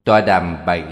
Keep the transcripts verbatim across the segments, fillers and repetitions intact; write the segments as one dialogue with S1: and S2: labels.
S1: Tọa đàm bảy.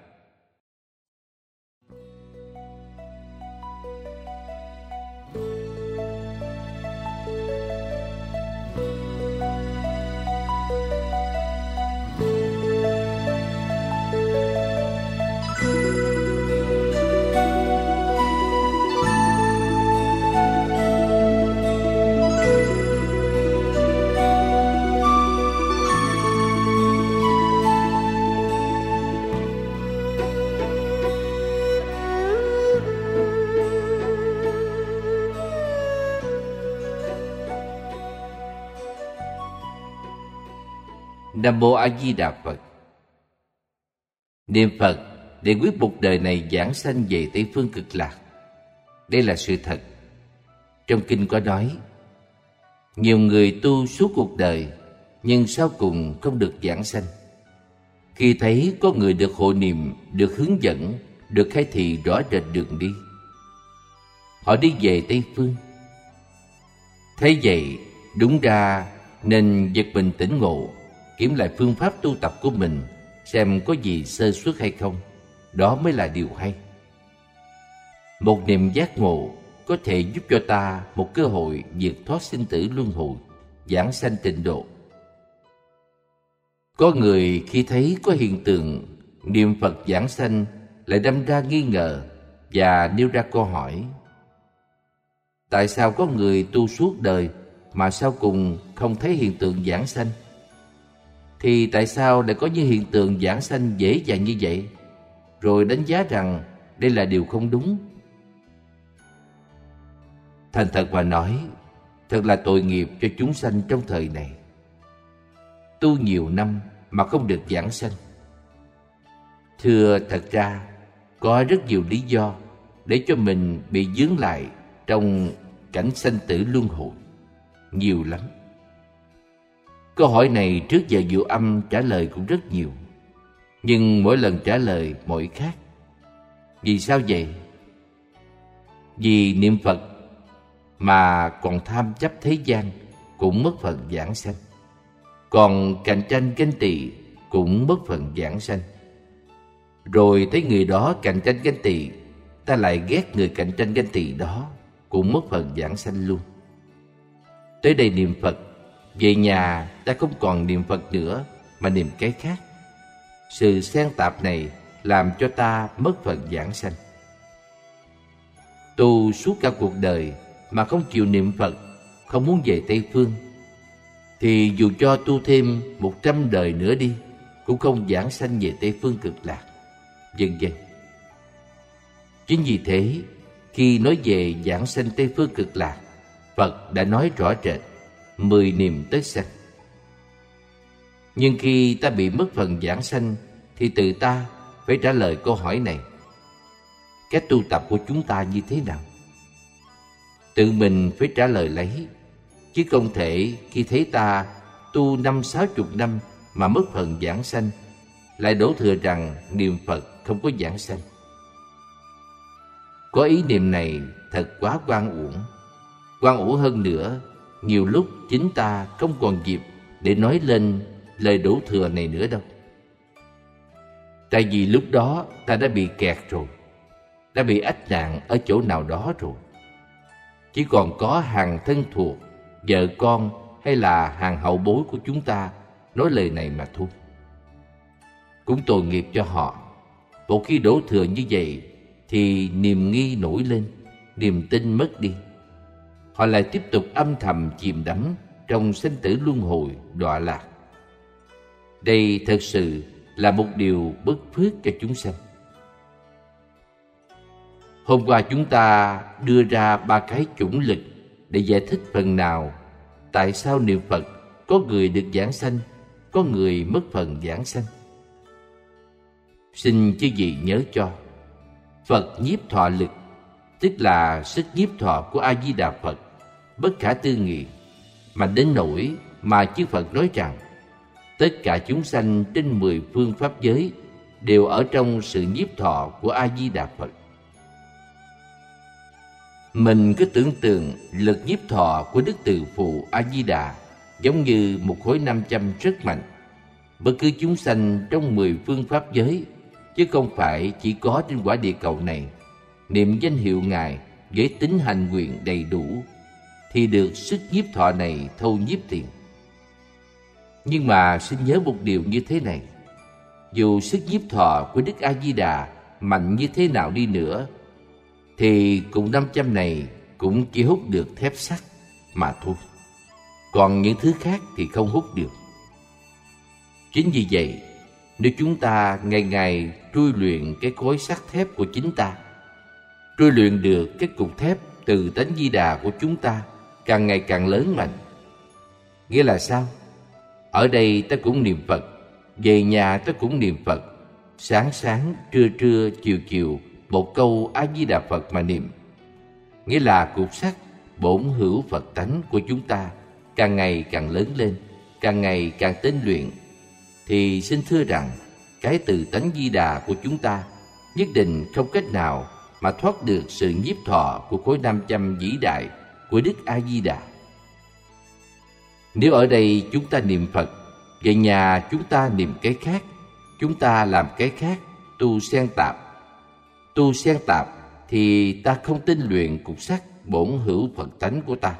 S1: Nam mô A Di Đà Phật. Niệm Phật để quyết một đời này giảng sanh về Tây phương Cực Lạc. Đây là sự thật. Trong kinh có nói, nhiều người tu suốt cuộc đời nhưng sau cùng không được giảng sanh. Khi thấy có người được hộ niệm, được hướng dẫn, được khai thị rõ rệt đường đi, họ đi về Tây phương. Thế vậy, đúng ra nên giật mình tỉnh ngộ, kiểm lại phương pháp tu tập của mình, xem có gì sơ suất hay không. Đó mới là điều hay. Một niềm giác ngộ có thể giúp cho ta một cơ hội vượt thoát sinh tử luân hồi, giảng sanh tịnh độ. Có người khi thấy có hiện tượng niệm Phật giảng sanh lại đâm ra nghi ngờ và nêu ra câu hỏi: tại sao có người tu suốt đời mà sau cùng không thấy hiện tượng giảng sanh? Thì tại sao lại có những hiện tượng giảng sanh dễ dàng như vậy, rồi đánh giá rằng đây là điều không đúng? Thành thật mà nói, thật là tội nghiệp cho chúng sanh trong thời này. Tu nhiều năm mà không được giảng sanh. Thưa, thật ra có rất nhiều lý do để cho mình bị vướng lại trong cảnh sanh tử luân hồi, nhiều lắm. Câu hỏi này trước giờ Diệu Âm trả lời cũng rất nhiều, nhưng mỗi lần trả lời mỗi khác. Vì sao vậy? Vì niệm Phật mà còn tham chấp thế gian cũng mất phần giảng sanh, còn cạnh tranh ganh tị cũng mất phần giảng sanh. Rồi thấy người đó cạnh tranh ganh tị, ta lại ghét người cạnh tranh ganh tị đó, cũng mất phần giảng sanh luôn. Tới đây niệm Phật, về nhà ta không còn niệm Phật nữa mà niệm cái khác. Sự xen tạp này làm cho ta mất phần giảng sanh. Tu suốt cả cuộc đời mà không chịu niệm Phật, không muốn về Tây phương, thì dù cho tu thêm một trăm đời nữa đi cũng không giảng sanh về Tây phương Cực Lạc, vân vân. Chính vì thế, khi nói về giảng sanh Tây phương Cực Lạc, Phật đã nói rõ rệt mười niềm tới sanh. Nhưng khi ta bị mất phần giảng sanh thì tự ta phải trả lời câu hỏi này: cách tu tập của chúng ta như thế nào? Tự mình phải trả lời lấy, chứ không thể khi thấy ta tu năm sáu chục năm mà mất phần giảng sanh, lại đổ thừa rằng niệm Phật không có giảng sanh. Có ý niệm này thật quá oan uổng. Oan uổng hơn nữa, nhiều lúc chính ta không còn dịp để nói lên lời đổ thừa này nữa đâu. Tại vì lúc đó ta đã bị kẹt rồi, đã bị ách nạn ở chỗ nào đó rồi. Chỉ còn có hàng thân thuộc, vợ con hay là hàng hậu bối của chúng ta nói lời này mà thôi. Cũng tội nghiệp cho họ. Một khi đổ thừa như vậy thì niềm nghi nổi lên, niềm tin mất đi. Họ lại tiếp tục âm thầm chìm đắm trong sinh tử luân hồi đọa lạc. Đây thật sự là một điều bất phước cho chúng sanh. Hôm qua chúng ta đưa ra ba cái chủng lực để giải thích phần nào tại sao niệm Phật có người được giảng sanh, có người mất phần giảng sanh. Xin chư vị nhớ cho, Phật nhiếp thọ lực, tức là sức nhiếp thọ của A Di Đà Phật, bất khả tư nghị, mà đến nỗi mà chư Phật nói rằng tất cả chúng sanh trên mười phương pháp giới đều ở trong sự nhiếp thọ của A Di Đà Phật. Mình cứ tưởng tượng lực nhiếp thọ của Đức Từ Phụ A Di Đà giống như một khối nam châm rất mạnh, bất cứ chúng sanh trong mười phương pháp giới, chứ không phải chỉ có trên quả địa cầu này, niệm danh hiệu Ngài với tính hành nguyện đầy đủ, thì được sức nhiếp thọ này thâu nhiếp tiền. Nhưng mà xin nhớ một điều như thế này: dù sức nhiếp thọ của Đức A Di Đà mạnh như thế nào đi nữa, thì cùng năm trăm này cũng chỉ hút được thép sắt mà thôi. Còn những thứ khác thì không hút được. Chính vì vậy, nếu chúng ta ngày ngày trui luyện cái khối sắt thép của chính ta, trui luyện được cái cục thép từ tánh Di Đà của chúng ta càng ngày càng lớn mạnh. Nghĩa là sao? Ở đây ta cũng niệm Phật, về nhà ta cũng niệm Phật, sáng sáng, trưa trưa, chiều chiều, một câu A Di Đà Phật mà niệm. Nghĩa là cục sắt bổn hữu Phật tánh của chúng ta càng ngày càng lớn lên, càng ngày càng tinh luyện, thì xin thưa rằng cái từ tánh Di Đà của chúng ta nhất định không cách nào mà thoát được sự nhiếp thọ của khối nam châm vĩ đại của Đức A Di Đà. Nếu ở đây chúng ta niệm Phật, về nhà chúng ta niệm cái khác, chúng ta làm cái khác, tu xen tạp. Tu xen tạp thì ta không tinh luyện cục sắt bổn hữu Phật tánh của ta.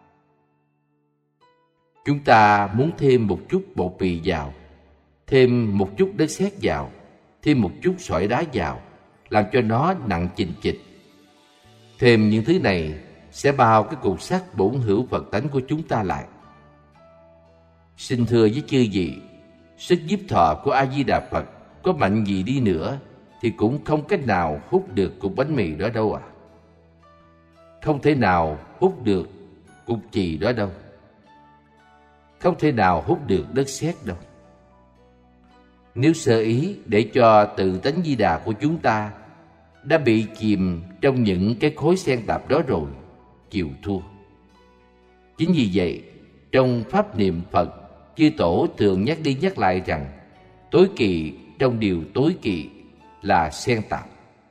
S1: Chúng ta muốn thêm một chút bột mì vào, thêm một chút đất sét vào, thêm một chút sỏi đá vào, làm cho nó nặng chình chịch. Thêm những thứ này sẽ bao cái cục sắt bổn hữu Phật tánh của chúng ta lại. Xin thưa với chư vị, sức nhiếp thọ của A Di Đà Phật có mạnh gì đi nữa thì cũng không cách nào hút được cục bánh mì đó đâu à. Không thể nào hút được cục chì đó đâu. Không thể nào hút được đất sét đâu. Nếu sơ ý để cho tự tánh Di Đà của chúng ta đã bị chìm trong những cái khối xen tạp đó rồi, chịu thua. Chính vì vậy, trong pháp niệm Phật, chư tổ thường nhắc đi nhắc lại rằng tối kỵ trong điều tối kỵ là xen tạp.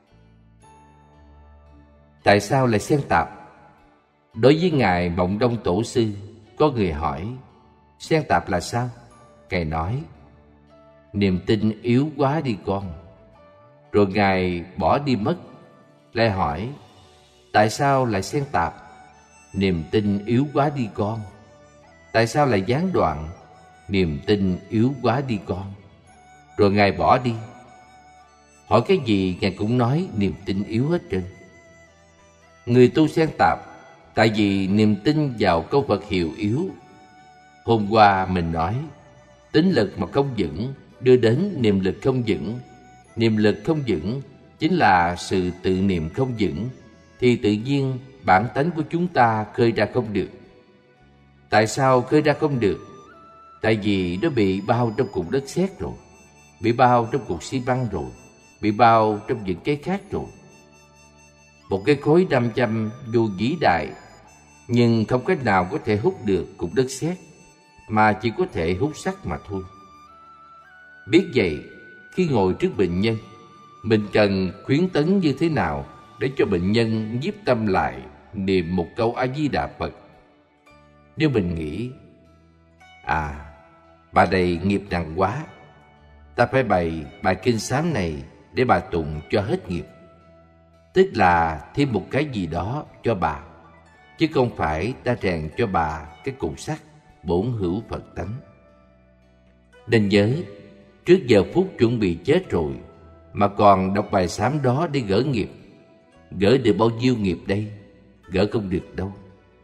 S1: Tại sao lại xen tạp? Đối với Ngài Mộng Đông Tổ Sư, có người hỏi xen tạp là sao? Ngài nói niềm tin yếu quá đi con. Rồi Ngài bỏ đi mất. Lại hỏi tại sao lại xen tạp? Niềm tin yếu quá đi con. Tại sao lại gián đoạn? Niềm tin yếu quá đi con. Rồi Ngài bỏ đi. Hỏi cái gì Ngài cũng nói niềm tin yếu hết trơn. Người tu xen tạp tại vì niềm tin vào câu Phật hiệu yếu. Hôm qua mình nói tín lực mà không vững đưa đến niệm lực không vững. Niệm lực không vững chính là sự tự niệm không vững, thì tự nhiên bản tánh của chúng ta khơi ra không được. Tại sao khơi ra không được? Tại vì nó bị bao trong cục đất sét rồi, bị bao trong cục xi măng rồi, bị bao trong những cái khác rồi. Một cái khối nam châm dù vĩ đại, nhưng không cách nào có thể hút được cục đất sét, mà chỉ có thể hút sắt mà thôi. Biết vậy, khi ngồi trước bệnh nhân, mình cần khuyến tấn như thế nào để cho bệnh nhân nhiếp tâm lại niệm một câu A Di Đà Phật? Nếu mình nghĩ à, bà này nghiệp nặng quá, ta phải bày bài kinh sám này để bà tụng cho hết nghiệp, tức là thêm một cái gì đó cho bà, chứ không phải ta rèn cho bà cái cục sắt bổn hữu Phật tánh. Nên nhớ, trước giờ phút chuẩn bị chết rồi mà còn đọc bài sám đó để gỡ nghiệp, gỡ được bao nhiêu nghiệp đây? Gỡ không được đâu.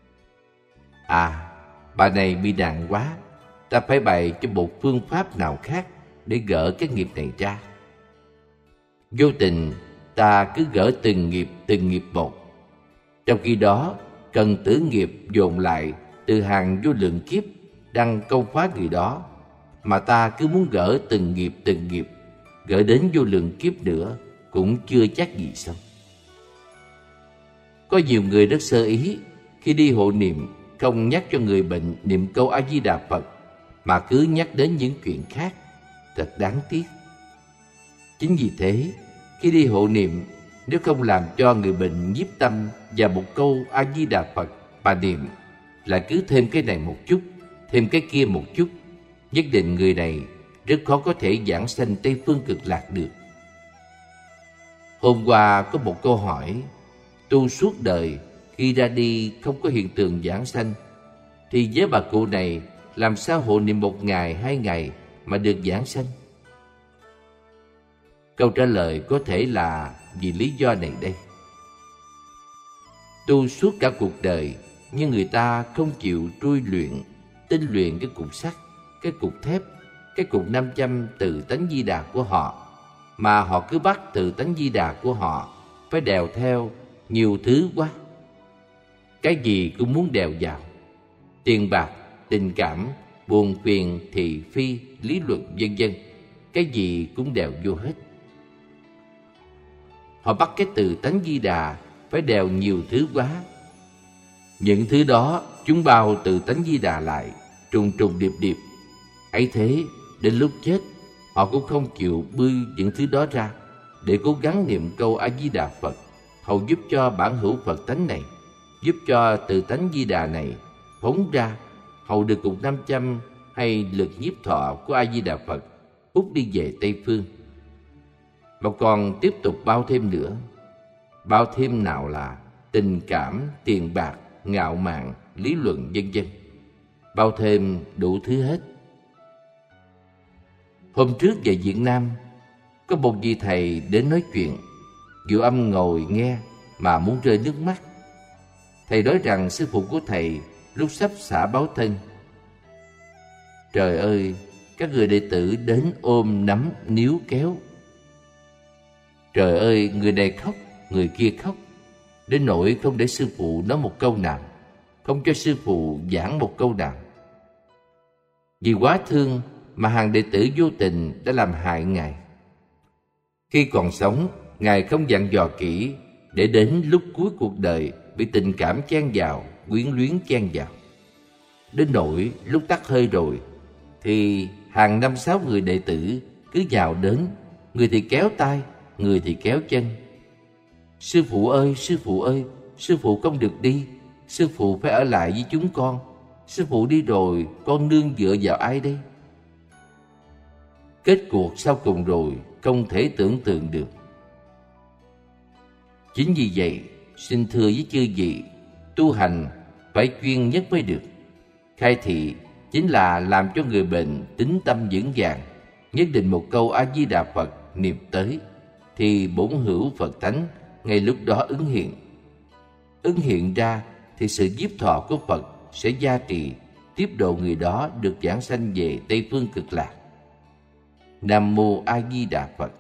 S1: À, bà này bị nặng quá, ta phải bày cho một phương pháp nào khác để gỡ cái nghiệp này ra. Vô tình ta cứ gỡ từng nghiệp từng nghiệp một, trong khi đó cần tử nghiệp dồn lại từ hàng vô lượng kiếp đang công phá người đó, mà ta cứ muốn gỡ từng nghiệp từng nghiệp, gỡ đến vô lượng kiếp nữa cũng chưa chắc gì xong. Có nhiều người rất sơ ý khi đi hộ niệm, không nhắc cho người bệnh niệm câu A Di Đà Phật mà cứ nhắc đến những chuyện khác, thật đáng tiếc. Chính vì thế, khi đi hộ niệm, nếu không làm cho người bệnh nhiếp tâm vào một câu A Di Đà Phật mà niệm, lại cứ thêm cái này một chút, thêm cái kia một chút, nhất định người này rất khó có thể giảng sanh Tây Phương Cực Lạc được. Hôm qua có một câu hỏi: tu suốt đời, khi ra đi không có hiện tượng giảng sanh, thì với bà cụ này làm sao hộ niệm một ngày, hai ngày mà được giảng sanh? Câu trả lời có thể là vì lý do này đây. Tu suốt cả cuộc đời, nhưng người ta không chịu trui luyện, tinh luyện cái cục sắt, cái cục thép, cái cục nam châm từ tánh Di Đà của họ, mà họ cứ bắt từ tánh Di Đà của họ phải đèo theo nhiều thứ quá. Cái gì cũng muốn đèo vào: tiền bạc, tình cảm, buồn phiền, thị phi, lý luận, vân vân. Cái gì cũng đèo vô hết. Họ bắt cái từ tánh Di Đà phải đèo nhiều thứ quá. Những thứ đó chúng bao từ tánh Di Đà lại, trùng trùng điệp điệp. Ấy thế, đến lúc chết, họ cũng không chịu bươi những thứ đó ra, để cố gắng niệm câu A Di Đà Phật, hầu giúp cho bản hữu Phật tánh này, giúp cho từ tánh Di Đà này phóng ra, hầu được cục nam châm hay lực nhiếp thọ của A Di Đà Phật hút đi về Tây Phương. Mà còn tiếp tục bao thêm nữa. Bao thêm nào là tình cảm, tiền bạc, ngạo mạn, lý luận, vân vân. Bao thêm đủ thứ hết. Hôm trước về Việt Nam, có một vị thầy đến nói chuyện. Diệu Âm ngồi nghe mà muốn rơi nước mắt. Thầy nói rằng sư phụ của thầy lúc sắp xả báo thân. Trời ơi, các người đệ tử đến ôm nắm níu kéo. Trời ơi, người này khóc, người kia khóc, đến nỗi không để sư phụ nói một câu nào, không cho sư phụ giảng một câu nào. Vì quá thương mà hàng đệ tử vô tình đã làm hại Ngài. Khi còn sống, Ngài không dặn dò kỹ, để đến lúc cuối cuộc đời bị tình cảm chen vào, quyến luyến chen vào. Đến nỗi lúc tắt hơi rồi, thì hàng năm sáu người đệ tử cứ vào đến, người thì kéo tay, người thì kéo chân. Sư phụ ơi, sư phụ ơi, sư phụ không được đi, sư phụ phải ở lại với chúng con. Sư phụ đi rồi, con nương dựa vào ai đây? Kết cuộc sau cùng rồi không thể tưởng tượng được. Chính vì vậy, xin thưa với chư vị, tu hành phải chuyên nhất mới được. Khai thị chính là làm cho người bệnh tín tâm vững vàng, nhất định một câu A Di Đà Phật niệm tới, thì bổn hữu Phật tánh ngay lúc đó ứng hiện. Ứng hiện ra thì sự nhiếp thọ của Phật sẽ gia trì, tiếp độ người đó được giảng sanh về Tây Phương Cực Lạc. Nam Mô A Di Đà Phật.